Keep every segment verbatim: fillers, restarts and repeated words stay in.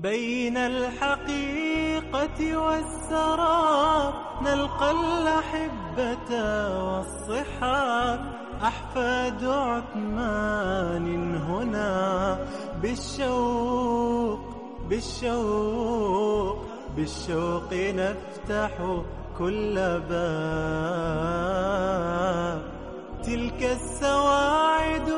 بين الحقيقة والسراب نلقى الأحبة والصحاب، أحفاد عثمان هنا بالشوق بالشوق بالشوق نفتح كل باب. تلك السواعد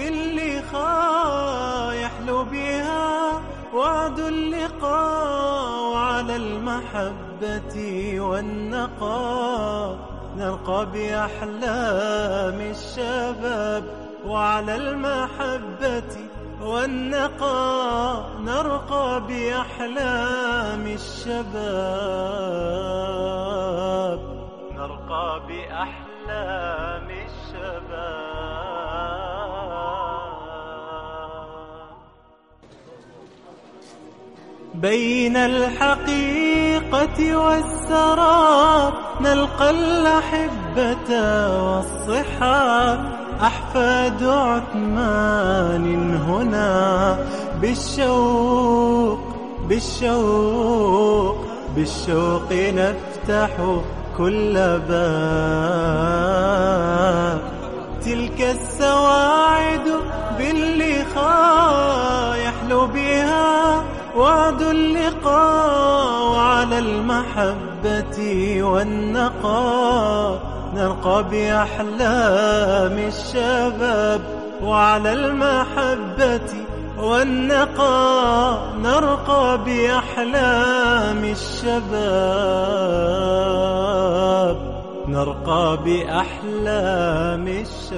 باللقاء يحلو بها وعد اللقاء، وعلى المحبة والنقاء نرقى بأحلام الشباب، وعلى المحبة والنقاء نرقى بأحلام الشباب، نرقى بأحلام الشباب. بين الحقيقة والسراب نلقى الأحبة والصحاب، أحفاد عثمان هنا بالشوق بالشوق بالشوق نفتح كل باب. تلك السواعد باللقاء يحلو بها وعد اللقاء، وعلى المحبة والنقاء نرقى بأحلام الشباب، وعلى المحبة والنقاء نرقى بأحلام الشباب، نرقى بأحلام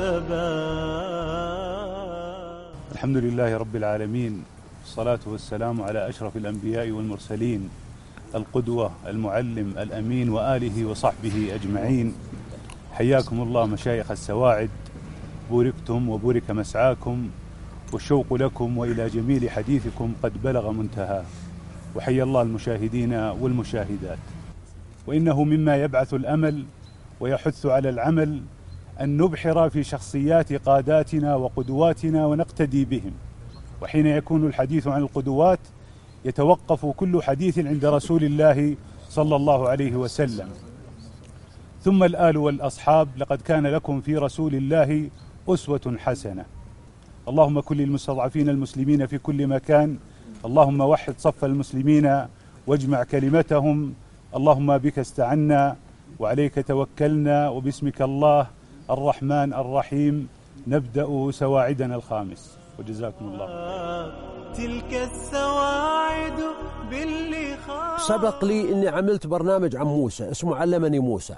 الشباب. الحمد لله رب العالمين، الصلاة والسلام على أشرف الأنبياء والمرسلين، القدوة المعلم الأمين وآله وصحبه أجمعين. حياكم الله مشايخ السواعد، بوركتم وبورك مسعاكم، والشوق لكم وإلى جميل حديثكم قد بلغ منتهى. وحيا الله المشاهدين والمشاهدات. وإنه مما يبعث الأمل ويحث على العمل أن نبحر في شخصيات قاداتنا وقدواتنا ونقتدي بهم. وحين يكون الحديث عن القدوات يتوقف كل حديث عند رسول الله صلى الله عليه وسلم. ثم الآل والأصحاب، لقد كان لكم في رسول الله أسوة حسنة. اللهم كن للمستضعفين المسلمين في كل مكان، اللهم وحد صف المسلمين واجمع كلمتهم. اللهم بك استعنا وعليك توكلنا، وباسمك الله الرحمن الرحيم نبدأ سواعدنا الخامس، وجزاكم الله. تلك السواعد باللقاء. سبق لي أني عملت برنامج عن موسى اسمه علمني موسى،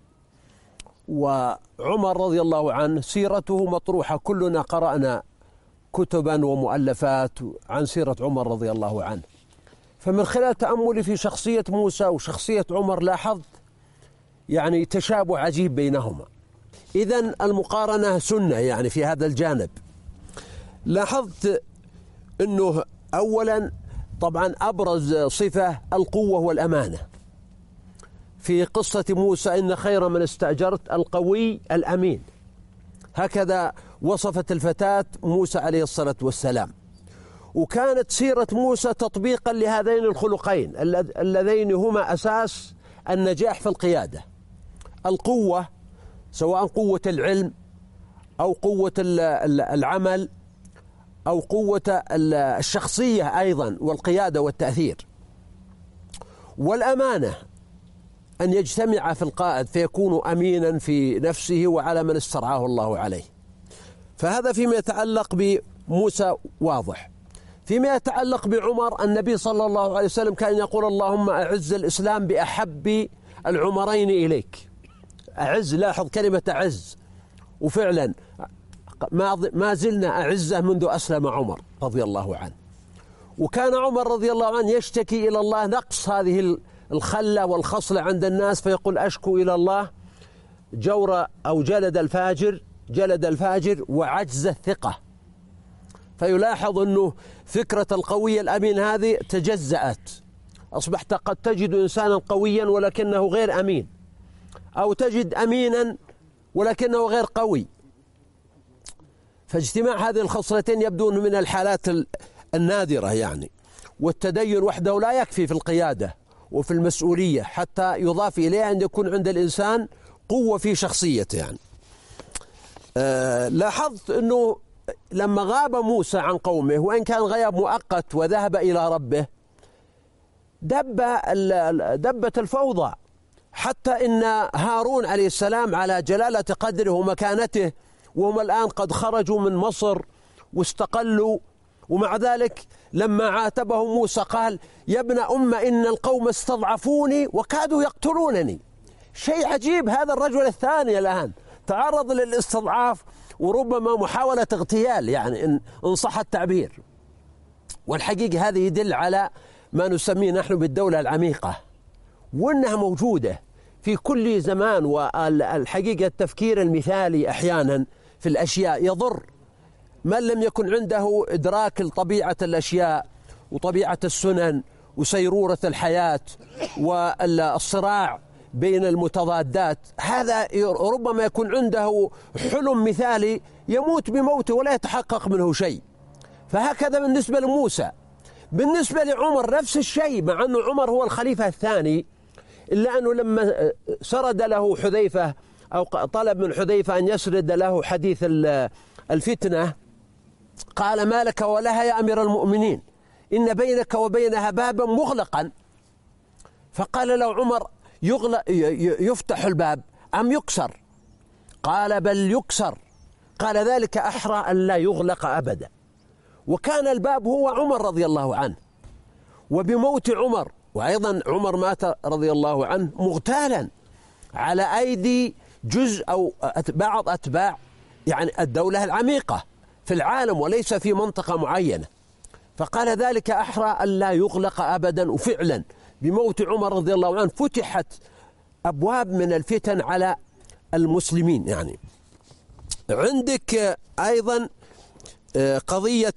وعمر رضي الله عنه سيرته مطروحة، كلنا قرأنا كتبا ومؤلفات عن سيرة عمر رضي الله عنه. فمن خلال تأملي في شخصية موسى وشخصية عمر لاحظت يعني تشابه عجيب بينهما. إذن المقارنة سنة يعني في هذا الجانب. لاحظت أنه أولا طبعا أبرز صفة القوة والأمانة. في قصة موسى إن خير من استأجرت القوي الأمين، هكذا وصفت الفتاة موسى عليه الصلاة والسلام. وكانت سيرة موسى تطبيقا لهذين الخلقين اللذين هما أساس النجاح في القيادة: القوة، سواء قوة العلم أو قوة العمل أو قوة الشخصية أيضا والقيادة والتأثير، والأمانة أن يجتمع في القائد فيكون أمينا في نفسه وعلى من استرعاه الله عليه. فهذا فيما يتعلق بموسى واضح. فيما يتعلق بعمر، النبي صلى الله عليه وسلم كان يقول: اللهم أعز الإسلام بأحب العمرين إليك. أعز، لاحظ كلمة أعز، وفعلا ما زلنا أعزة منذ أسلم عمر رضي الله عنه. وكان عمر رضي الله عنه يشتكي إلى الله نقص هذه الخلة والخصلة عند الناس، فيقول: أشكو إلى الله جور أو جلد الفاجر جلد الفاجر وعجز الثقة. فيلاحظ أنه فكرة القوي الأمين هذه تجزأت، أصبحت قد تجد إنسانا قويا ولكنه غير أمين، أو تجد أمينا ولكنه غير قوي. فاجتماع هذه الخصلتين يبدو من الحالات النادرة يعني. والتدين وحده لا يكفي في القيادة وفي المسؤولية، حتى يضاف إليها أن يكون عند الإنسان قوة في شخصيته. يعني أه لاحظت أنه لما غاب موسى عن قومه، وإن كان غياب مؤقت وذهب إلى ربه، دب دبت الفوضى، حتى إن هارون عليه السلام على جلالة قدره ومكانته، وهم الآن قد خرجوا من مصر واستقلوا، ومع ذلك لما عاتبهم موسى قال: يا ابن أم إن القوم استضعفوني وكادوا يقتلونني. شيء عجيب، هذا الرجل الثاني الآن تعرض للاستضعاف وربما محاولة اغتيال، يعني إن صح التعبير. والحقيقة هذا يدل على ما نسميه نحن بالدولة العميقة، وأنها موجودة في كل زمان. والحقيقة التفكير المثالي أحيانا في الأشياء يضر من لم يكن عنده إدراك لطبيعة الأشياء وطبيعة السنن وسيرورة الحياة والصراع بين المتضادات. هذا ربما يكون عنده حلم مثالي يموت بموته ولا يتحقق منه شيء. فهكذا بالنسبة لموسى. بالنسبة لعمر نفس الشيء، مع أن عمر هو الخليفة الثاني، إلا أنه لما سرد له حذيفة أو طلب من حذيفة أن يسرد له حديث الفتنة، قال: ما لك ولها يا أمير المؤمنين، إن بينك وبينها بابا مغلقا. فقال له عمر: يغلق يفتح الباب أم يكسر؟ قال: بل يكسر. قال: ذلك أحرى أن لا يغلق أبدا. وكان الباب هو عمر رضي الله عنه. وبموت عمر، وأيضا عمر مات رضي الله عنه مغتالا على أيدي جزء أو بعض أتباع يعني الدولة العميقة في العالم وليس في منطقة معينة. فقال: ذلك أحرى أن لا يغلق أبدا. وفعلا بموت عمر رضي الله عنه فتحت أبواب من الفتن على المسلمين. يعني عندك أيضا قضية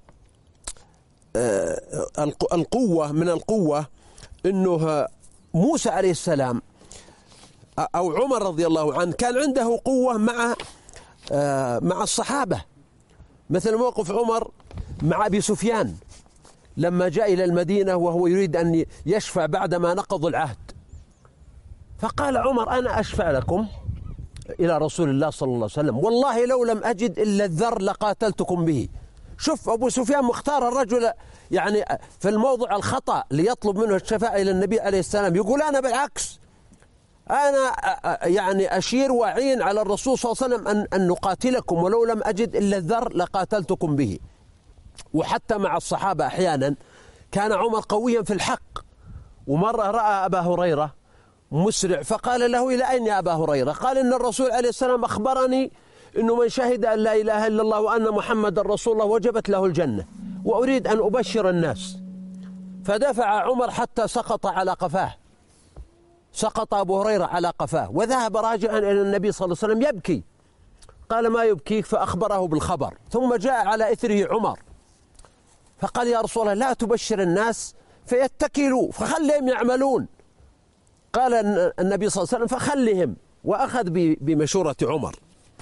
القوة، من القوة أنه موسى عليه السلام أو عمر رضي الله عنه كان عنده قوة مع مع الصحابة، مثل موقف عمر مع أبي سفيان لما جاء إلى المدينة وهو يريد أن يشفع بعدما نقضوا العهد. فقال عمر: أنا أشفع لكم إلى رسول الله صلى الله عليه وسلم، والله لو لم أجد إلا الذر لقاتلتكم به. شوف أبو سفيان مختار الرجل يعني في الموضع الخطأ ليطلب منه الشفاعة إلى النبي عليه السلام، يقول: أنا بالعكس، أنا يعني أشير وأعين على الرسول صلى الله عليه وسلم أن, أن نقاتلكم، ولو لم أجد إلا الذر لقاتلتكم به. وحتى مع الصحابة أحيانا كان عمر قويا في الحق. ومرة رأى أبا هريرة مسرع فقال له: إلى أين يا أبا هريرة؟ قال: إن الرسول عليه السلام أخبرني أنه من شهد أن لا إله إلا الله وأن محمد رسول الله وجبت له الجنة، وأريد أن أبشر الناس. فدفع عمر حتى سقط على قفاه، سقط أبو هريرة على قفاه، وذهب راجعا إلى النبي صلى الله عليه وسلم يبكي. قال: ما يبكيك؟ فأخبره بالخبر. ثم جاء على إثره عمر فقال: يا رسول الله، لا تبشر الناس فيتكلوا، فخلهم يعملون. قال النبي صلى الله عليه وسلم: فخلهم، وأخذ بمشورة عمر.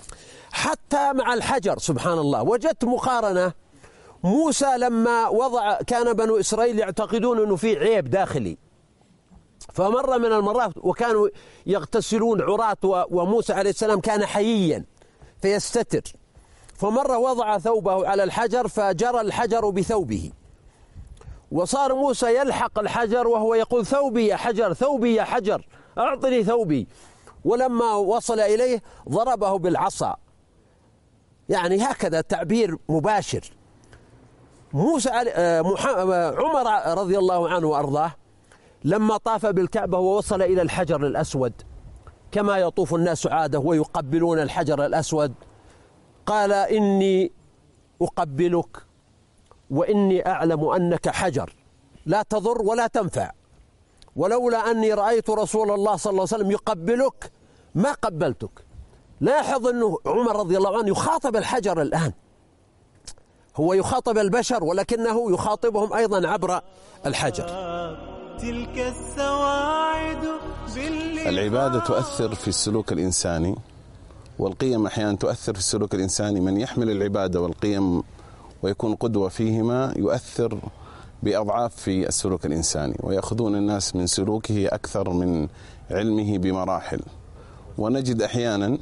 حتى مع الحجر سبحان الله وجدت مقارنة. موسى لما وضع، كان بنو إسرائيل يعتقدون أنه في عيب داخلي، فمرة من المرات وكانوا يغتسلون عراة، وموسى عليه السلام كان حييا فيستتر، فمرة وضع ثوبه على الحجر فجرى الحجر بثوبه، وصار موسى يلحق الحجر وهو يقول: ثوبي يا حجر، ثوبي يا حجر، أعطني ثوبي. ولما وصل إليه ضربه بالعصا. يعني هكذا تعبير مباشر. موسى عمر رضي الله عنه وأرضاه لما طاف بالكعبة ووصل إلى الحجر الأسود كما يطوف الناس عادة ويقبلون الحجر الأسود، قال: إني أقبلك وإني أعلم أنك حجر لا تضر ولا تنفع، ولولا أني رأيت رسول الله صلى الله عليه وسلم يقبلك ما قبلتك. لاحظ أنه عمر رضي الله عنه يخاطب الحجر الآن، هو يخاطب البشر ولكنه يخاطبهم أيضا عبر الحجر. تلك السواعد العبادة تؤثر في السلوك الإنساني، والقيم أحيانا تؤثر في السلوك الإنساني. من يحمل العبادة والقيم ويكون قدوة فيهما يؤثر بأضعاف في السلوك الإنساني، ويأخذون الناس من سلوكه أكثر من علمه بمراحل. ونجد أحيانا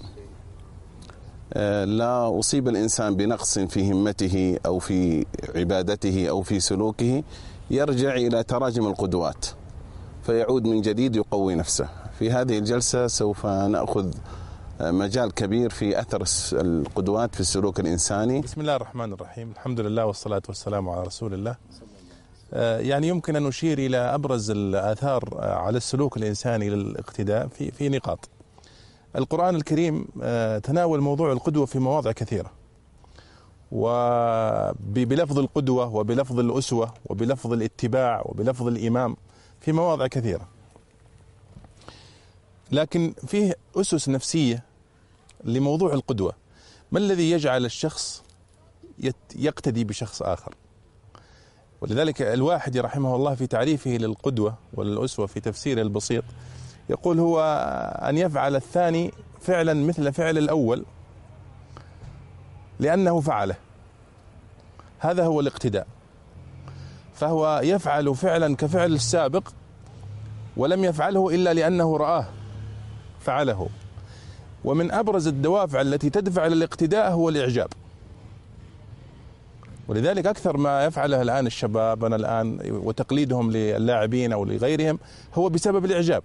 لا أصيب الإنسان بنقص في همته أو في عبادته أو في سلوكه يرجع إلى تراجم القدوات فيعود من جديد يقوي نفسه. في هذه الجلسة سوف نأخذ مجال كبير في أثر القدوات في السلوك الإنساني. بسم الله الرحمن الرحيم، الحمد لله والصلاة والسلام على رسول الله. يعني يمكن أن نشير إلى أبرز الآثار على السلوك الإنساني للاقتداء في في نقاط. القرآن الكريم تناول موضوع القدوة في مواضع كثيرة، وبلفظ القدوة وبلفظ الأسوة وبلفظ الاتباع وبلفظ الإمام في مواضع كثيرة، لكن فيه أسس نفسية لموضوع القدوة. ما الذي يجعل الشخص يقتدي بشخص آخر؟ ولذلك الواحد رحمه الله في تعريفه للقدوة والأسوة في تفسيره البسيط يقول هو أن يفعل الثاني فعلا مثل فعل الأول لأنه فعله، هذا هو الاقتداء. فهو يفعل فعلا كفعل السابق ولم يفعله إلا لأنه رآه فعله. ومن أبرز الدوافع التي تدفع للاقتداء هو الإعجاب، ولذلك أكثر ما يفعله الآن الشباب أنا الآن وتقليدهم للاعبين أو لغيرهم هو بسبب الإعجاب.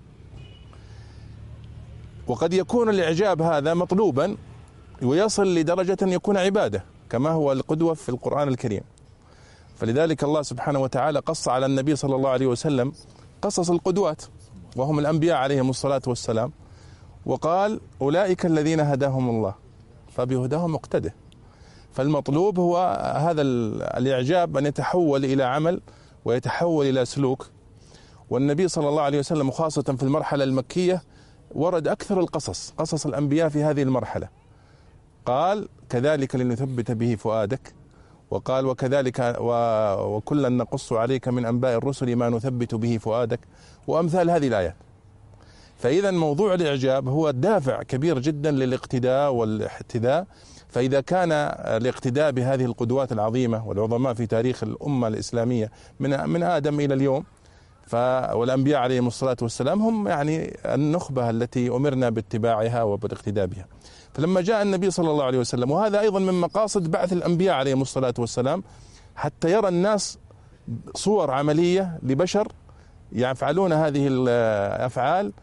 وقد يكون الإعجاب هذا مطلوبا ويصل لدرجة أن يكون عبادة كما هو القدوة في القرآن الكريم. فلذلك الله سبحانه وتعالى قص على النبي صلى الله عليه وسلم قصص القدوات وهم الأنبياء عليهم الصلاة والسلام، وقال أولئك الذين هداهم الله فبهداهم اقتده. فالمطلوب هو هذا الإعجاب أن يتحول إلى عمل ويتحول إلى سلوك. والنبي صلى الله عليه وسلم خاصة في المرحلة المكية ورد أكثر القصص، قصص الأنبياء في هذه المرحلة. قال كذلك لنثبت به فؤادك، وقال وكذلك وكلا نقص عليك من أنباء الرسل ما نثبت به فؤادك، وأمثال هذه الآيات. فإذا موضوع الإعجاب هو دافع كبير جدا للاقتداء والاحتذاء. فإذا كان الاقتداء بهذه القدوات العظيمة والعظماء في تاريخ الأمة الإسلامية من من آدم إلى اليوم، والأنبياء عليهم الصلاة والسلام هم يعني النخبة التي أمرنا باتباعها وبالاقتداء بها. فلما جاء النبي صلى الله عليه وسلم، وهذا أيضا من مقاصد بعث الأنبياء عليهم الصلاة والسلام، حتى يرى الناس صور عملية لبشر يفعلون هذه الأفعال،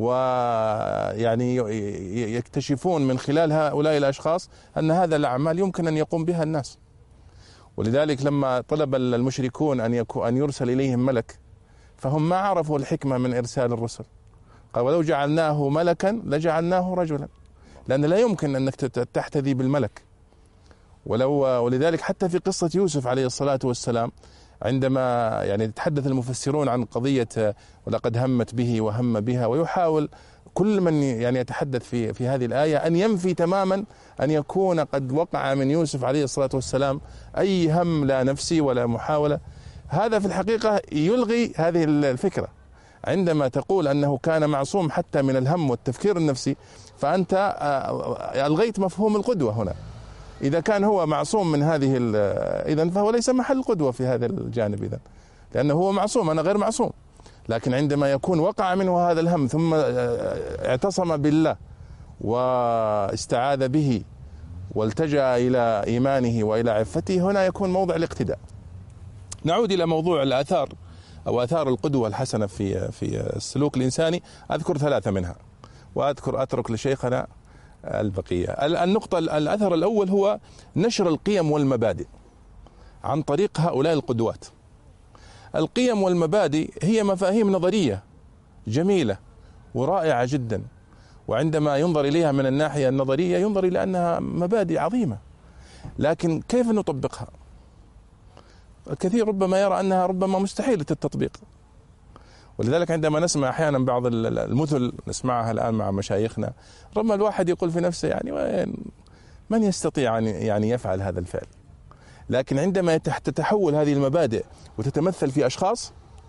ويعني يكتشفون من خلال هؤلاء الأشخاص أن هذا الأعمال يمكن أن يقوم بها الناس. ولذلك لما طلب المشركون أن يكون أن يرسل إليهم ملك، فهم ما عرفوا الحكمة من إرسال الرسل. قال ولو جعلناه ملكا لجعلناه رجلا، لأن لا يمكن أنك تحتذي بالملك. ولو ولذلك حتى في قصة يوسف عليه الصلاة والسلام عندما يعني يتحدث المفسرون عن قضية ولقد همت به وهم بها، ويحاول كل من يعني يتحدث في في هذه الآية أن ينفي تماما أن يكون قد وقع من يوسف عليه الصلاة والسلام أي هم لا نفسي ولا محاولة. هذا في الحقيقة يلغي هذه الفكرة. عندما تقول أنه كان معصوم حتى من الهم والتفكير النفسي، فأنت ألغيت مفهوم القدوة هنا. إذا كان هو معصوم من هذه إذن فهو ليس محل قدوة في هذا الجانب، إذن لأنه هو معصوم، أنا غير معصوم. لكن عندما يكون وقع منه هذا الهم ثم اعتصم بالله واستعاذ به والتجأ إلى إيمانه وإلى عفته، هنا يكون موضع الاقتداء. نعود إلى موضوع الآثار أو آثار القدوة الحسنة في في السلوك الإنساني. أذكر ثلاثة منها وأذكر أترك لشيخنا البقية. النقطة الأثر الأول هو نشر القيم والمبادئ عن طريق هؤلاء القدوات. القيم والمبادئ هي مفاهيم نظرية جميلة ورائعة جدا، وعندما ينظر إليها من الناحية النظرية ينظر إلى أنها مبادئ عظيمة، لكن كيف نطبقها؟ الكثير ربما يرى أنها ربما مستحيلة التطبيق. ولذلك عندما نسمع أحيانا بعض المثل نسمعها الآن مع مشايخنا، ربما الواحد يقول في نفسه يعني وين من يستطيع أن يعني يفعل هذا الفعل. لكن عندما تتحول هذه المبادئ وتتمثل في أشخاص،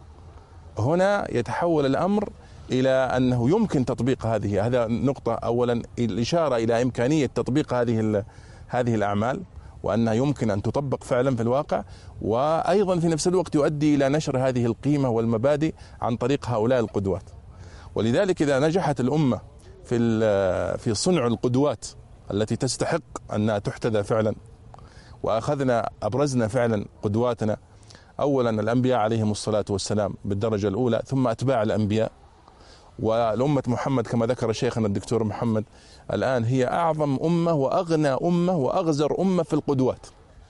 هنا يتحول الأمر إلى أنه يمكن تطبيق هذه. هذا نقطة أولا، الإشارة إلى إمكانية تطبيق هذه هذه الأعمال. وأنها يمكن أن تطبق فعلا في الواقع، وأيضا في نفس الوقت يؤدي إلى نشر هذه القيمة والمبادئ عن طريق هؤلاء القدوات. ولذلك إذا نجحت الأمة في في صنع القدوات التي تستحق أنها تحتذى فعلا، وأخذنا أبرزنا فعلا قدواتنا، أولا الأنبياء عليهم الصلاة والسلام بالدرجة الأولى، ثم أتباع الأنبياء، والأمة محمد كما ذكر شيخنا الدكتور محمد الآن هي أعظم أمة وأغنى أمة وأغزر أمة في القدوات.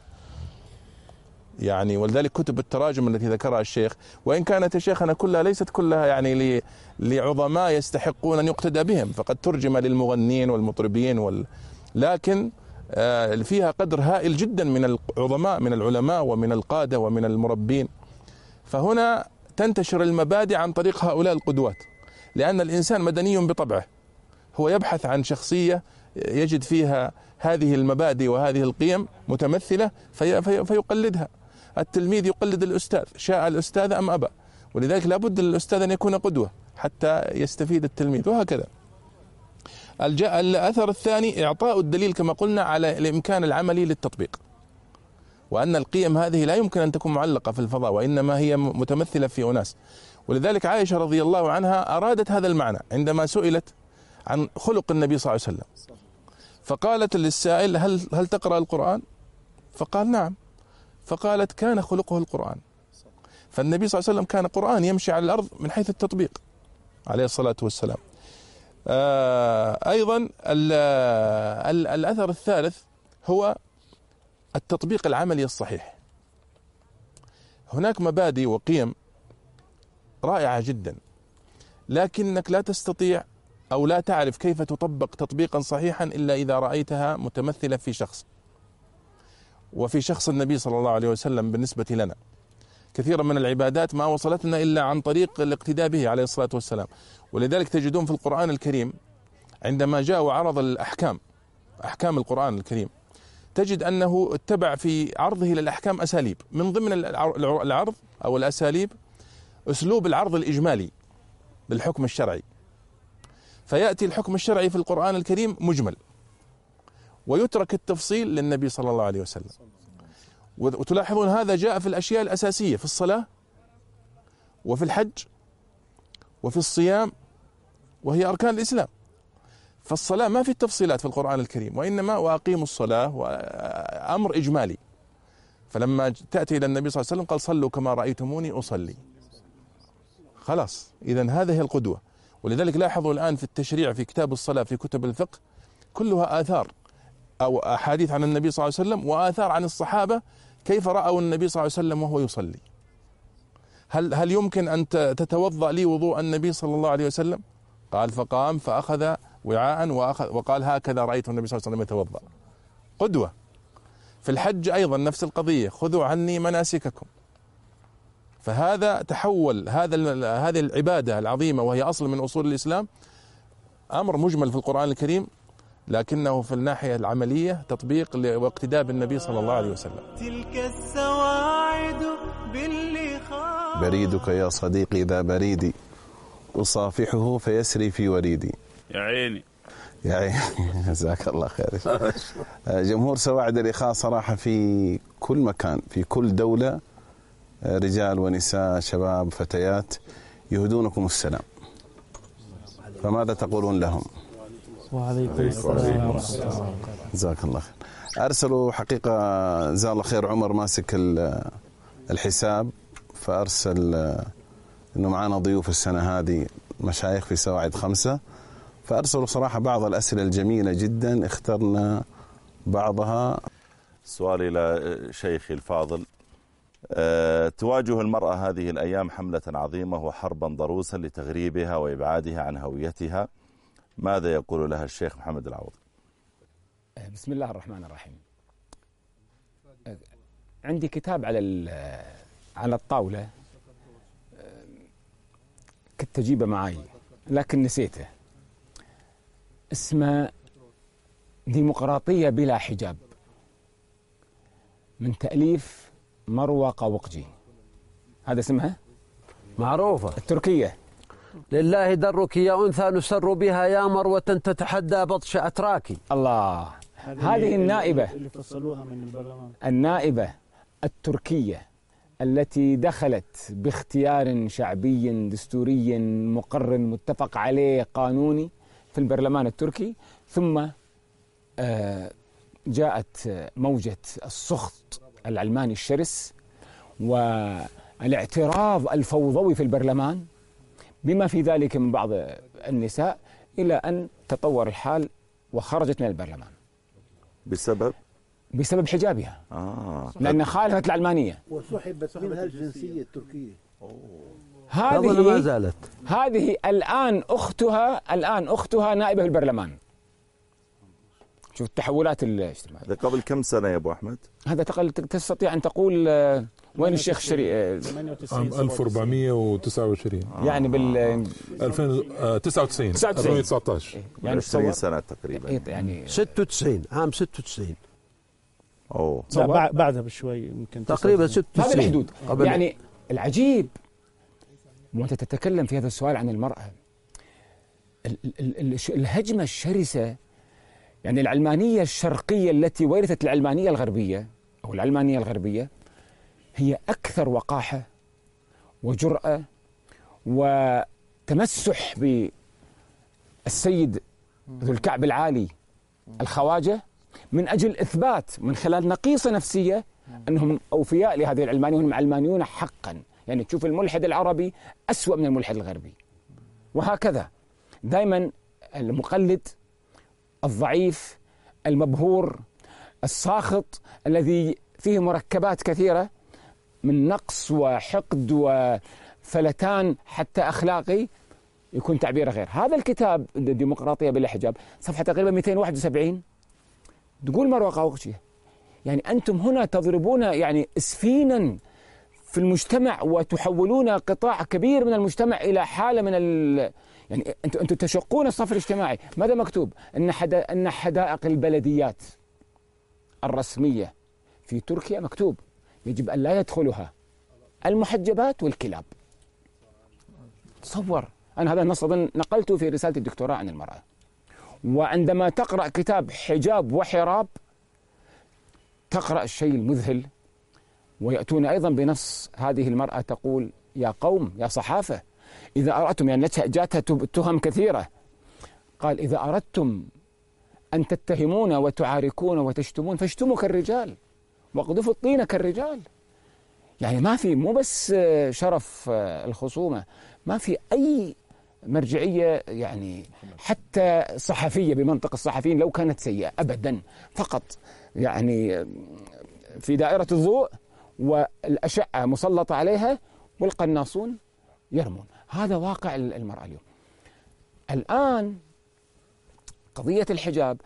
يعني ولذلك كتب التراجم التي ذكرها الشيخ، وإن كانت شيخنا كلها ليست كلها يعني لعظماء يستحقون أن يقتدى بهم، فقد ترجم للمغنين والمطربين وال... لكن فيها قدر هائل جدا من العظماء، من العلماء ومن القادة ومن المربين. فهنا تنتشر المبادئ عن طريق هؤلاء القدوات، لأن الإنسان مدني بطبعه، هو يبحث عن شخصية يجد فيها هذه المبادئ وهذه القيم متمثلة في في فيقلدها. التلميذ يقلد الأستاذ، شاء الأستاذ أم أبى، ولذلك لابد للأستاذ أن يكون قدوة حتى يستفيد التلميذ، وهكذا. الأثر الثاني إعطاء الدليل كما قلنا على الإمكان العملي للتطبيق، وأن القيم هذه لا يمكن أن تكون معلقة في الفضاء، وإنما هي متمثلة في أناس. ولذلك عائشة رضي الله عنها أرادت هذا المعنى عندما سئلت عن خلق النبي صلى الله عليه وسلم، فقالت للسائل هل هل تقرأ القرآن؟ فقال نعم، فقالت كان خلقه القرآن. فالنبي صلى الله عليه وسلم كان قرآن يمشي على الأرض من حيث التطبيق عليه الصلاة والسلام. أيضا ال ال الأثر الثالث هو التطبيق العملي الصحيح. هناك مبادئ وقيم رائعة جدا، لكنك لا تستطيع أو لا تعرف كيف تطبق تطبيقا صحيحا إلا إذا رأيتها متمثلة في شخص، وفي شخص النبي صلى الله عليه وسلم. بالنسبة لنا كثيرا من العبادات ما وصلتنا إلا عن طريق الاقتداء به عليه الصلاة والسلام. ولذلك تجدون في القرآن الكريم عندما جاء وعرض الأحكام، أحكام القرآن الكريم، تجد أنه اتبع في عرضه للأحكام أساليب. من ضمن العرض أو الأساليب أسلوب العرض الإجمالي بالحكم الشرعي، فيأتي الحكم الشرعي في القرآن الكريم مجمل، ويترك التفصيل للنبي صلى الله عليه وسلم. وتلاحظون هذا جاء في الأشياء الأساسية، في الصلاة وفي الحج وفي الصيام، وهي أركان الإسلام. فالصلاة ما في التفصيلات في القرآن الكريم، وإنما وأقيموا الصلاة وأمر إجمالي. فلما تأتي إلى النبي صلى الله عليه وسلم قال صلوا كما رأيتموني أصلي، خلاص. إذن هذه هي القدوة. ولذلك لاحظوا الآن في التشريع في كتاب الصلاة في كتب الفقه كلها آثار أو أحاديث عن النبي صلى الله عليه وسلم، وآثار عن الصحابة كيف رأوا النبي صلى الله عليه وسلم وهو يصلي. هل هل يمكن أن تتوضأ لي وضوء النبي صلى الله عليه وسلم؟ قال فقام فأخذ وعاء وأخذ وقال هكذا رأيت النبي صلى الله عليه وسلم يتوضأ. قدوة. في الحج أيضا نفس القضية، خذوا عني مناسككم. فهذا تحول هذا هذه العبادة العظيمة وهي أصل من أصول الإسلام، أمر مجمل في القرآن الكريم، لكنه في الناحية العملية تطبيق واقتداء بالنبي صلى الله عليه وسلم. تلك السواعد باللقاء بريدك يا صديقي ذا بريدي أصافحه فيسري في وريدي. يا عيني يا عيني جزاك الله خير. جمهور سواعد الإخاء صراحة في كل مكان في كل دولة، رجال ونساء شباب فتيات يهدونكم السلام، فماذا تقولون لهم؟ وعليكم السلام ورحمة الله. جزاك الله خير. أرسلوا حقيقة جزاه الله خير عمر ماسك الحساب، فأرسل إنه معنا ضيوف السنة هذه مشايخ في سواعد خمسة، فأرسلوا صراحة بعض الأسئلة الجميلة جدا، اخترنا بعضها. سؤال إلى شيخي الفاضل، أه تواجه المرأة هذه الأيام حملة عظيمة وحربا ضروسا لتغريبها وإبعادها عن هويتها، ماذا يقول لها الشيخ محمد العوضي؟ بسم الله الرحمن الرحيم. عندي كتاب على على الطاولة كنت أجيبه معي لكن نسيته، اسمه ديمقراطية بلا حجاب، من تأليف مروى قوقجي. هذا اسمها معروفة التركية. لله درك يا أنثى نسر بها يا مروة تتحدى بطش أتراكي. الله هذه النائبة اللي فصلوها من البرلمان، النائبة التركية التي دخلت باختيار شعبي دستوري مقرر متفق عليه قانوني في البرلمان التركي، ثم جاءت موجة السخط العلماني الشرس والاعتراض الفوضوي في البرلمان بما في ذلك من بعض النساء، إلى أن تطور الحال وخرجت من البرلمان بسبب بسبب حجابها آه. لأن خالفت العلمانية وسحبت منها الجنسية التركية. هذه ما زالت هذه الآن أختها الآن أختها نائبة في البرلمان. شوف التحولات الاجتماعية. هذا قبل كم سنة يا أبو أحمد؟ هذا تقل تستطيع أن تقول وين الشيخ الشريف؟ عام ألف وأربعمائة وتسعة وعشرين يعني بال ألفين وتسعة وتسعين ألفين وتسعة عشر يعني عشرين سنة تقريبا، يعني ستة وتسعين عام ستة وتسعين. أوه لا بعدها بشوي يمكن تقريبا ستة وتسعين. هذه الحدود. يعني العجيب وأنت تتكلم في هذا السؤال عن المرأة، الهجمة الشرسة، يعني العلمانية الشرقية التي ورثت العلمانية الغربية أو العلمانية الغربية هي أكثر وقاحة وجرأة وتمسح بالسيد ذو الكعب العالي الخواجة من أجل إثبات من خلال نقيصة نفسية أنهم أوفياء لهذه العلمانية وهم علمانيون حقا. يعني تشوف الملحد العربي أسوأ من الملحد الغربي، وهكذا دائما المقلد الضعيف المبهور الساخط الذي فيه مركبات كثيرة من نقص وحقد وفلتان حتى أخلاقي يكون تعبيره غير. هذا الكتاب الديمقراطية بلا حجاب صفحة تقريبا مئتين وواحد وسبعين تقول مروة قاوقشية يعني أنتم هنا تضربون يعني إسفينا في المجتمع وتحولون قطاع كبير من المجتمع إلى حالة من ال يعني أنتم أنتم تشقون الصف الاجتماعي. ماذا مكتوب؟ أن حدا أن حدائق البلديات الرسمية في تركيا مكتوب يجب أن لا يدخلها المحجبات والكلاب. تصور، أنا هذا النص أظن نقلته في رسالة الدكتوراه عن المرأة. وعندما تقرأ كتاب حجاب وحراب تقرأ الشيء المذهل، ويأتون أيضا بنص هذه المرأة تقول يا قوم يا صحافة إذا أردتم، يعني جاتها تهم كثيرة، قال إذا أردتم أن تتهمون وتعاركون وتشتمون فاشتموا كالرجال واقذفوا الطين كالرجال. يعني ما في مو بس شرف الخصومة، ما في أي مرجعية يعني حتى صحفية بمنطق الصحفيين لو كانت سيئة أبدا، فقط يعني في دائرة الضوء والأشعة مسلطة عليها والقناصون يرمون. هذا واقع المرأة اليوم. الآن قضية الحجاب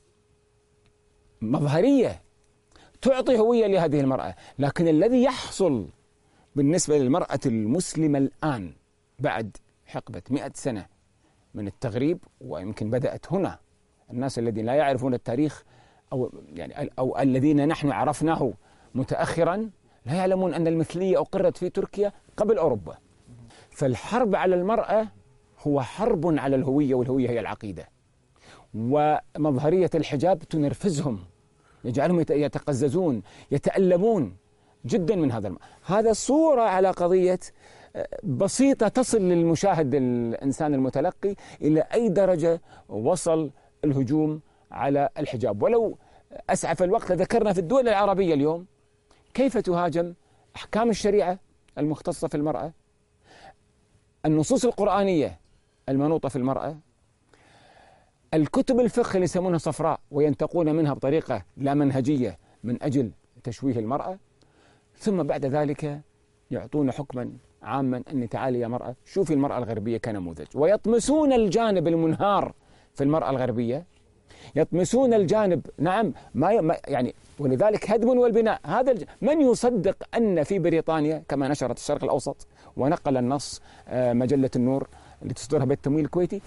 مظهرية تعطي هوية لهذه المرأة، لكن الذي يحصل بالنسبة للمرأة المسلمة الآن بعد حقبة مئة سنة من التغريب، ويمكن بدأت هنا الناس الذين لا يعرفون التاريخ أو يعني أو الذين نحن عرفناه متأخرا لا يعلمون أن المثلية أقرت في تركيا قبل أوروبا. فالحرب على المرأة هو حرب على الهوية، والهوية هي العقيدة. ومظهرية الحجاب تنرفزهم، يجعلهم يتقززون يتألمون جدا من هذا المرأة. هذا صورة على قضية بسيطة تصل للمشاهد الإنسان المتلقي إلى أي درجة وصل الهجوم على الحجاب. ولو أسعف الوقت لذكرنا في الدول العربية اليوم كيف تهاجم أحكام الشريعة المختصة في المرأة، النصوص القرآنية المنوطة في المرأة، الكتب الفقه اللي يسمونها صفراء وينتقون منها بطريقة لا منهجية من أجل تشويه المرأة، ثم بعد ذلك يعطون حكما عاما أن تعالي يا مرأة شوفي المرأة الغربية كنموذج، ويطمسون الجانب المنهار في المرأة الغربية، يطمسون الجانب نعم ما يعني. ولذلك هدم والبناء هذا الج... من يصدق أن في بريطانيا كما نشرت الشرق الأوسط ونقل النص مجلة النور اللي تصدرها بالتمويل الكويتي،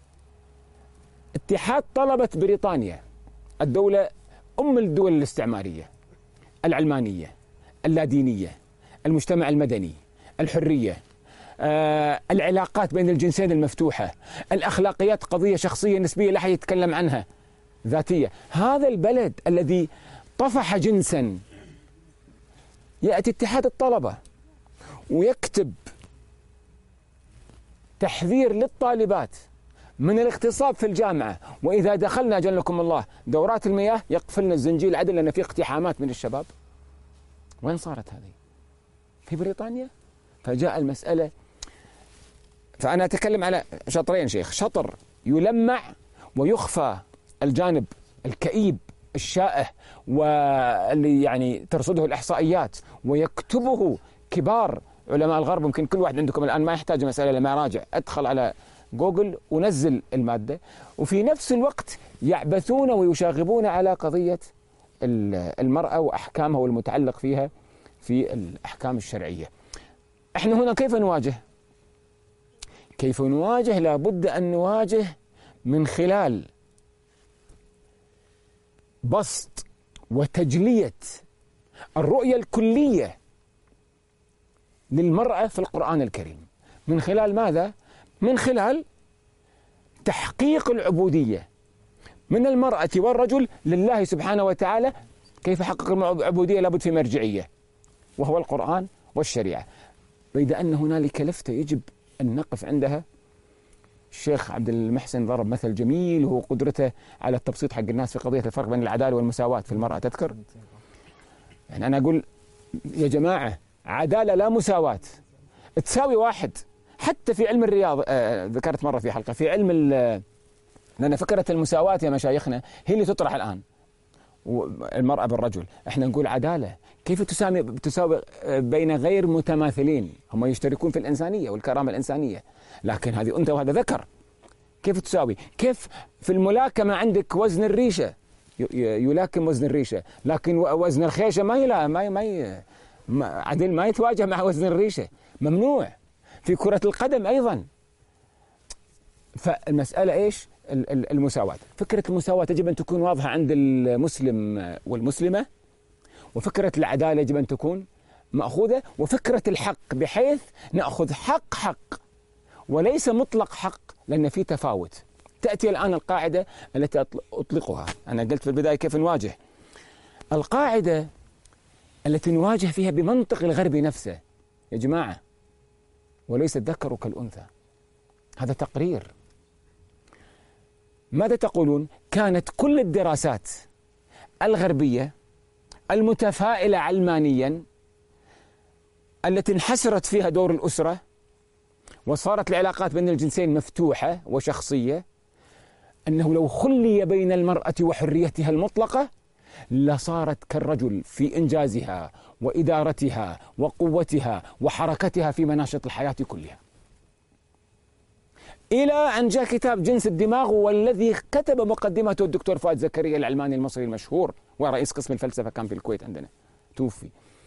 اتحاد طلبة بريطانيا الدولة أم الدول الاستعمارية العلمانية اللادينية المجتمع المدني الحرية آه، العلاقات بين الجنسين المفتوحة الأخلاقيات قضية شخصية نسبية لا أحد يتكلم عنها، ذاتية. هذا البلد الذي طفح جنسا، يأتي اتحاد الطلبة ويكتب تحذير للطالبات من الاغتصاب في الجامعة، وإذا دخلنا جلكم الله دورات المياه يقفلنا الزنجيل عدل لأن في اقتحامات من الشباب. وين صارت هذه؟ في بريطانيا. فجاء المسألة، فأنا أتكلم على شطرين شيخ، شطر يلمع ويخفى الجانب الكئيب الشائح واللي يعني ترصده الإحصائيات ويكتبه كبار علماء الغرب. ممكن كل واحد عندكم الآن ما يحتاج مسألة لما راجع، أدخل على جوجل ونزل المادة، وفي نفس الوقت يعبثون ويشاغبون على قضية المرأة وأحكامها والمتعلق فيها في الأحكام الشرعية. احنا هنا كيف نواجه؟ كيف نواجه؟ لابد أن نواجه من خلال بسط وتجلية الرؤية الكلية للمرأة في القرآن الكريم. من خلال ماذا؟ من خلال تحقيق العبودية من المرأة والرجل لله سبحانه وتعالى. كيف حقق العبودية؟ لابد في مرجعية وهو القرآن والشريعة. بيد أن هنالك لفتة يجب أن نقف عندها. الشيخ عبد المحسن ضرب مثل جميل هو قدرته على التبسيط حق الناس في قضية الفرق بين العدالة والمساواة في المرأة. تذكر يعني أنا أقول يا جماعة عدالة لا مساواة، تساوي واحد. حتى في علم الرياض آه ذكرت مرة في حلقة في علم لأن فكرة المساواة يا مشايخنا هي اللي تطرح الآن، المرأة بالرجل. احنا نقول عدالة كيف تساوي تساوي بين غير متماثلين هم يشتركون في الإنسانية والكرامة الإنسانية، لكن هذه أنثى وهذا ذكر. كيف تساوي؟ كيف في الملاكمة عندك وزن الريشة يلاكم وزن الريشة، لكن وزن الخيشة ما يلا ما ما, ما عدل ما يتواجه مع وزن الريشة، ممنوع. في كرة القدم أيضا. فالمسألة إيش؟ المساواة. فكرة المساواة يجب أن تكون واضحة عند المسلم والمسلمة، وفكرة العدالة يجب أن تكون مأخوذة، وفكرة الحق بحيث نأخذ حق حق وليس مطلق حق، لأن في تفاوت. تأتي الآن القاعدة التي أطلقها، أنا قلت في البداية كيف نواجه. القاعدة التي نواجه فيها بمنطق الغرب نفسه يا جماعة، وليس الذكر كالأنثى. هذا تقرير. ماذا تقولون؟ كانت كل الدراسات الغربية المتفائلة علمانيا التي انحسرت فيها دور الأسرة وصارت العلاقات بين الجنسين مفتوحة وشخصية، أنه لو خلي بين المرأة وحريتها المطلقة لصارت كالرجل في إنجازها وإدارتها وقوتها وحركتها في مناشط الحياة كلها. إلى أن جاء كتاب جنس الدماغ، والذي كتب مقدمته الدكتور فؤاد زكريا العلماني المصري المشهور ورئيس قسم الفلسفة كان في الكويت عندنا توفي.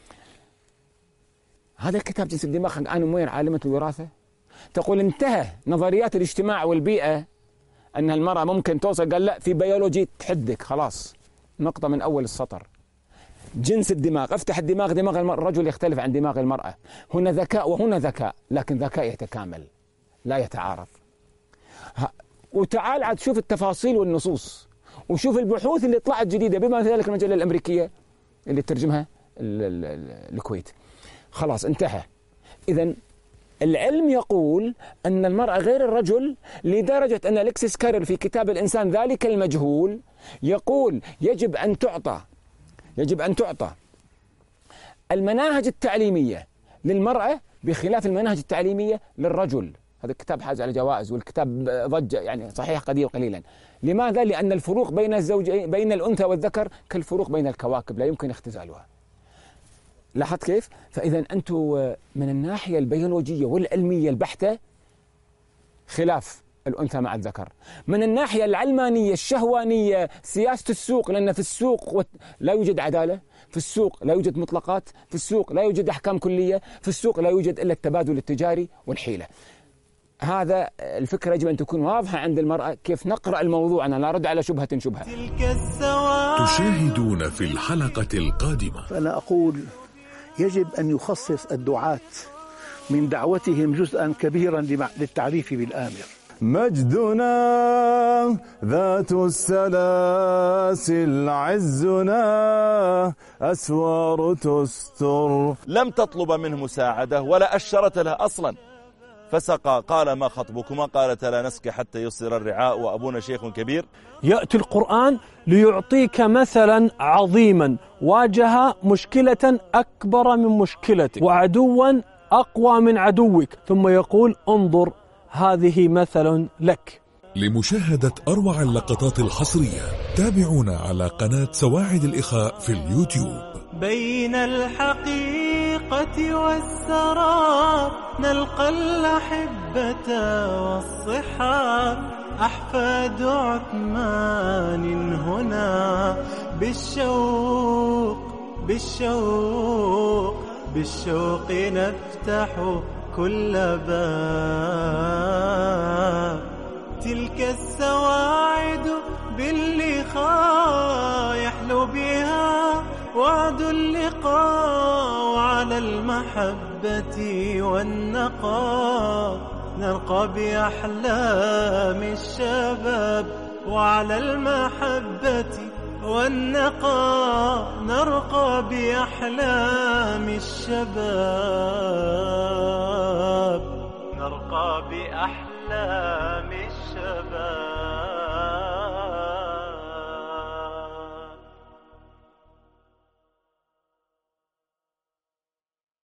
هذا الكتاب جنس الدماغ آن موير عالمة الوراثة تقول انتهى نظريات الاجتماع والبيئة أن المرأة ممكن توصل، قال لا في بيولوجي تحدك، خلاص نقطة من أول السطر. جنس الدماغ، افتح الدماغ، دماغ الرجل يختلف عن دماغ المرأة. هنا ذكاء وهنا ذكاء، لكن ذكاء يتكامل لا يتعارض. وتعال عاد شوف التفاصيل والنصوص، وشوف البحوث اللي طلعت جديدة بما في ذلك المجلة الأمريكية اللي ترجمها الكويت. خلاص انتهى. إذن العلم يقول أن المرأة غير الرجل، لدرجة أن أليكسيس كارل في كتاب الإنسان ذلك المجهول يقول يجب أن تعطى يجب أن تعطى المناهج التعليمية للمرأة بخلاف المناهج التعليمية للرجل. هذا الكتاب حاز على جوائز، والكتاب ضج يعني صحيح قدير قليلا. لماذا؟ لأن الفروق بين الزوجين بين الأنثى والذكر كالفروق بين الكواكب لا يمكن اختزالها. لاحظت كيف؟ فإذا أنتم من الناحية البيولوجية والعلمية البحتة خلاف الأنثى مع الذكر. من الناحية العلمانية الشهوانية سياسة السوق، لأن في السوق لا يوجد عدالة، في السوق لا يوجد مطلقات، في السوق لا يوجد أحكام كلية، في السوق لا يوجد إلا التبادل التجاري والحيلة. هذا الفكرة يجب أن تكون واضحة عند المرأة. كيف نقرأ الموضوع؟ أنا لا أرد على شبهة شبهة. تشاهدون في الحلقة القادمة. فأنا أقول يجب أن يخصص الدعاة من دعوتهم جزءا كبيرا للتعريف بالآمر. مجدنا ذات السلاسل، عزنا أسوار تستر. لم تطلب منه مساعدة ولا أشرت له أصلا، فسقى. قال ما خطبكما؟ قالت لا نسقي حتى يصدر الرعاء وأبونا شيخ كبير. يأتي القرآن ليعطيك مثلا عظيما واجه مشكلة أكبر من مشكلتك وعدوا أقوى من عدوك، ثم يقول انظر هذه مثل لك. لمشاهدة أروع اللقطات الحصرية تابعونا على قناة سواعد الإخاء في اليوتيوب. بين الحقيقة والسراب نلقى الأحبة والصحاب، أحفاد عثمان هنا بالشوق بالشوق بالشوق نفتح كل باب. تلك السواعد باللقاء يحلو بها وعد اللقاء، وعلى المحبة والنقاء نرقى بأحلام الشباب. وعلى المحبة والنقاء نرقى بأحلام الشباب، نرقى بأحلام